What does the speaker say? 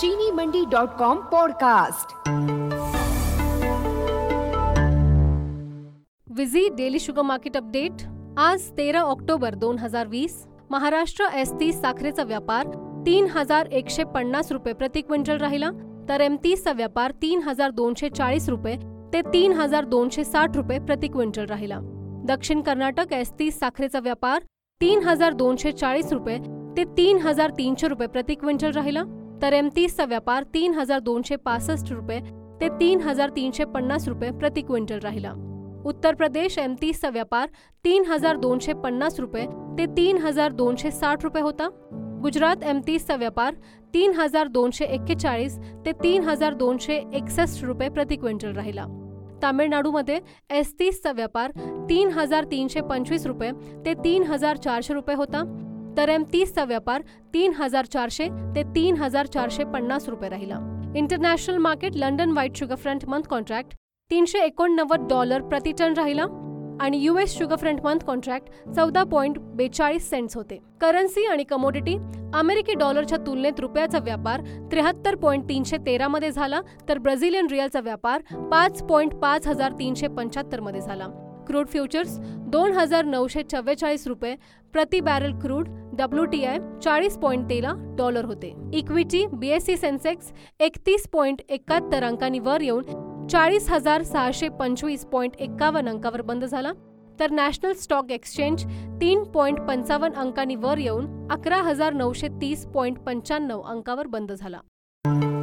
चीनीमंडी.com podcast. विझी daily sugar market update. आज 13 October 2020। Maharashtra S30 साखरेचा व्यापार 3,150 रुपये प्रति क्विंटल राहिला, तर M30 चा व्यापार 3,240 रुपये ते 3,260 रुपये प्रति क्विंटल राहिला। दक्षिण कर्नाटक S30 साखरेचा व्यापार 3,240 रुपये ते 3,300 रुपये प्रति क्विंटल राहिला, तर M30 चा व्यापार 3,265 रुपये ते 3,350 रुपये प्रति क्विंटल राहिला। उत्तर प्रदेश M30 चा व्यापार 3,250 रुपये ते 3,260 रुपये होता। गुजरात M30 चा व्यापार 3,241 ते 3,261 रुपये प्रति क्विंटल राहिला। तामिळनाडूमध्ये S30 चा व्यापार 3,325 रुपये ते 3,400 रुपये होता, तर M30 चा व्यापार 3,400 ते 3,450 रुपये राहिला। International market London white sugar front month contract $389 प्रति टन राहिला आणि US sugar front month contract 14.42 cents होते। करन्सी आणि कमोडिटी। अमेरिकी डॉलरच्या तुलनेत रुपयाचा व्यापार 73.313 मध्ये झाला, तर ब्राझिलियन रिअलचा व्यापार 5.5375 मध्ये झाला। क्रूड फ्युचर्स $2,944 रुपये प्रति बॅरल क्रूड WTI $40.13 होते। इक्विटी BSE सेन्सेक्स 31.71 अंकांनी वर येऊन 40,625.51 अंकावर बंद झाला, तर नॅशनल स्टॉक एक्सचेंज 3.55 अंकांनी वर येऊन 11,930.95 अंकावर बंद झाला।